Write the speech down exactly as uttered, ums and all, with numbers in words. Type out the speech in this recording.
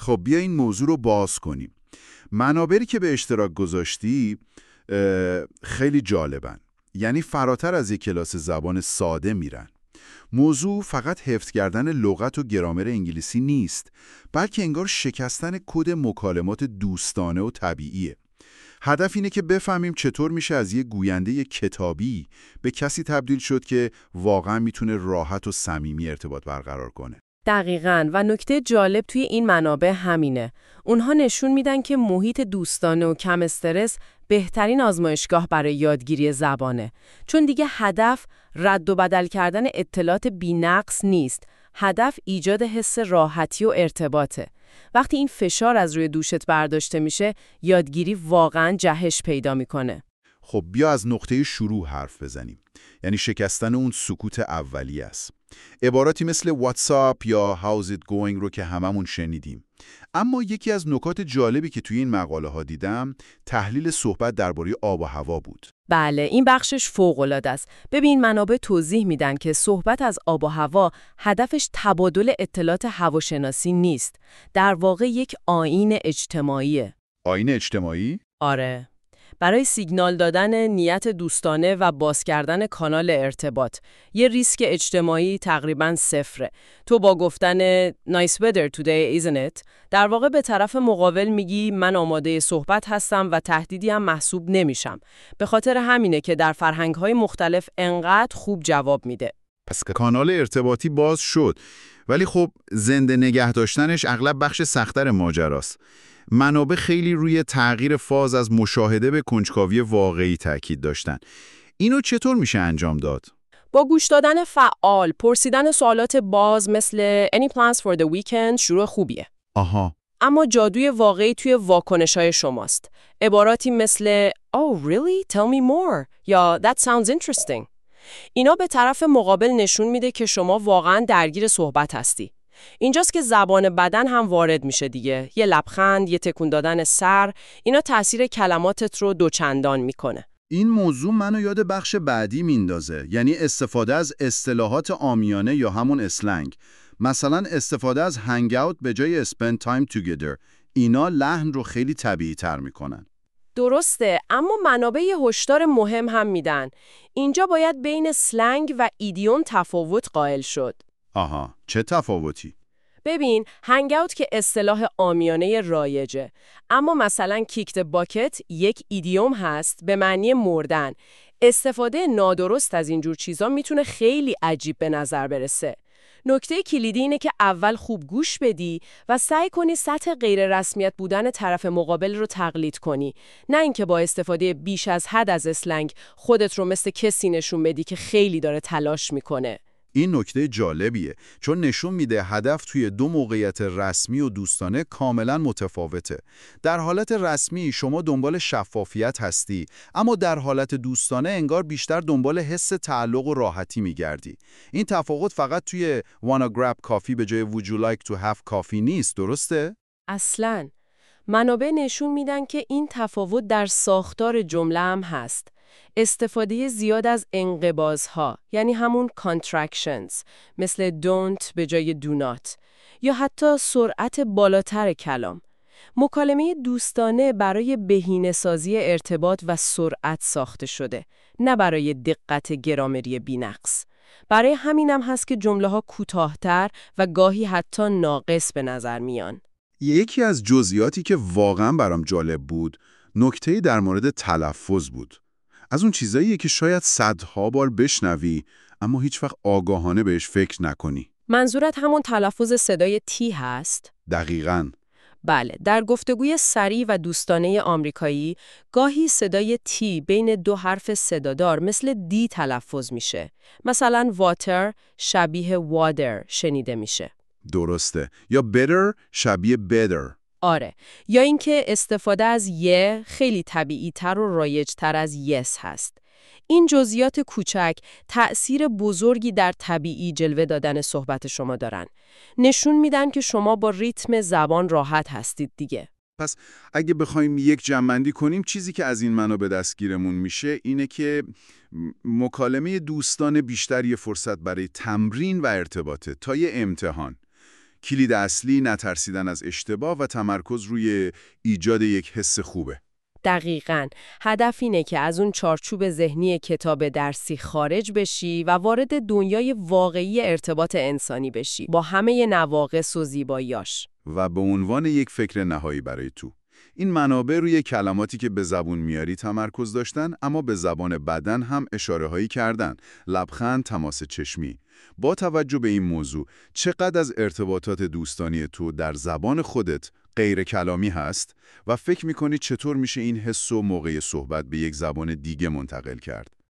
خب بیا این موضوع رو باز کنیم. منابری که به اشتراک گذاشتی اه، خیلی جالبن. یعنی فراتر از یک کلاس زبان ساده میرن. موضوع فقط حفظ کردن لغت و گرامر انگلیسی نیست، بلکه انگار شکستن کد مکالمات دوستانه و طبیعیه. هدف اینه که بفهمیم چطور میشه از یه گوینده کتابی به کسی تبدیل شد که واقعا میتونه راحت و صمیمی ارتباط برقرار کنه. دقیقاً، و نکته جالب توی این منابع همینه. اونها نشون میدن که محیط دوستانه و کم استرس بهترین آزمایشگاه برای یادگیری زبانه. چون دیگه هدف رد و بدل کردن اطلاعات بی‌نقص نیست. هدف ایجاد حس راحتی و ارتباطه. وقتی این فشار از روی دوشت برداشته میشه، یادگیری واقعاً جهش پیدا میکنه. خب بیا از نقطه شروع حرف بزنیم. یعنی شکستن اون سکوت اولیه است. عباراتی مثل واتساپ یا How's it going رو که هممون شنیدیم. اما یکی از نکات جالبی که توی این مقاله ها دیدم، تحلیل صحبت درباره آب و هوا بود. بله، این بخشش فوق‌العاده است. ببین، منابع توضیح میدن که صحبت از آب و هوا هدفش تبادل اطلاعات هواشناسی نیست. در واقع یک آیین اجتماعیه. آیین اجتماعی؟ آره. برای سیگنال دادن نیت دوستانه و باز کردن کانال ارتباط. یه ریسک اجتماعی تقریباً صفره. تو با گفتن nice weather today isn't it در واقع به طرف مقابل میگی من آماده صحبت هستم و تهدیدی هم محسوب نمیشم. به خاطر همینه که در فرهنگ‌های مختلف انقدر خوب جواب میده. پس کانال ارتباطی باز شد. ولی خب زنده نگه داشتنش اغلب بخش سخت‌تر ماجراست. منابع خیلی روی تغییر فاز از مشاهده به کنجکاوی واقعی تاکید داشتن. اینو چطور میشه انجام داد؟ با گوش دادن فعال، پرسیدن سوالات باز مثل Any plans for the weekend شروع خوبیه. آها. اما جادوی واقعی توی واکنش‌های شماست. عباراتی مثل Oh really? Tell me more یا That sounds interesting. اینا به طرف مقابل نشون میده که شما واقعاً درگیر صحبت هستی. اینجاست که زبان بدن هم وارد میشه دیگه. یه لبخند، یه تکون دادن سر، اینا تأثیر کلماتت رو دوچندان میکنه. این موضوع منو یاد بخش بعدی میندازه. یعنی استفاده از اصطلاحات عامیانه یا همون اسلنگ. مثلا استفاده از hang out به جای spend time together. اینا لحن رو خیلی طبیعی تر میکنن. درسته، اما منابع یه هشدار مهم هم میدن. اینجا باید بین سلنگ و ایدیوم تفاوت قائل شد. آها، چه تفاوتی؟ ببین، هنگ اوت که اصطلاح عامیانه رایجه، اما مثلا کیکت باکت یک ایدیوم هست به معنی مردن. استفاده نادرست از اینجور چیزا میتونه خیلی عجیب به نظر برسه. نکته کلیدی اینه که اول خوب گوش بدی و سعی کنی سطح غیر رسمیت بودن طرف مقابل رو تقلید کنی، نه اینکه با استفاده بیش از حد از اسلنگ خودت رو مثل کسی نشون بدی که خیلی داره تلاش میکنه. این نکته جالبیه، چون نشون میده هدف توی دو موقعیت رسمی و دوستانه کاملا متفاوته. در حالت رسمی شما دنبال شفافیت هستی، اما در حالت دوستانه انگار بیشتر دنبال حس تعلق و راحتی میگردی. این تفاوت فقط توی wanna grab coffee به جای would you like to have coffee نیست، درسته؟ اصلاً. منابع نشون میدن که این تفاوت در ساختار جمله هم هست. استفاده زیاد از انقباض‌ها، یعنی همون contractions، مثل don't به جای do not، یا حتی سرعت بالاتر کلام. مکالمه دوستانه برای بهینه‌سازی ارتباط و سرعت ساخته شده، نه برای دقت گرامری بی‌نقص. برای همینم هست که جمله‌ها کوتاه‌تر و گاهی حتی ناقص به نظر میان. یکی از جزئیاتی که واقعا برام جالب بود، نکته‌ای در مورد تلفظ بود. از اون چیزاییه که شاید صدها بار بشنوی اما هیچ وقت آگاهانه بهش فکر نکنی. منظورت همون تلفظ صدای تی هست؟ دقیقاً. بله، در گفتگوی سریع و دوستانه آمریکایی گاهی صدای تی بین دو حرف صدادار مثل دی تلفظ میشه. مثلا water شبیه water شنیده میشه. درسته. یا better شبیه better. آره. یا اینکه استفاده از یه خیلی طبیعی تر و رایج تر از yes هست. این جزئیات کوچک تأثیر بزرگی در طبیعی جلوه دادن صحبت شما دارن. نشون میدن که شما با ریتم زبان راحت هستید دیگه. پس اگه بخوایم یک جمع‌بندی کنیم، چیزی که از این منابع دستگیرمون میشه اینه که مکالمه دوستانه بیشتر یه فرصت برای تمرین و ارتباطه تا یه امتحان. کلید اصلی نترسیدن از اشتباه و تمرکز روی ایجاد یک حس خوبه. دقیقاً. هدف اینه که از اون چارچوب ذهنی کتاب درسی خارج بشی و وارد دنیای واقعی ارتباط انسانی بشی با همه نواقص و زیباییاش. و به عنوان یک فکر نهایی برای تو، این منابع روی کلماتی که به زبون میاری تمرکز داشتن، اما به زبان بدن هم اشاره هایی کردن، لبخند، تماس چشمی. با توجه به این موضوع، چقدر از ارتباطات دوستانی تو در زبان خودت غیر کلامی هست و فکر میکنی چطور میشه این حس و موقع صحبت به یک زبان دیگه منتقل کرد؟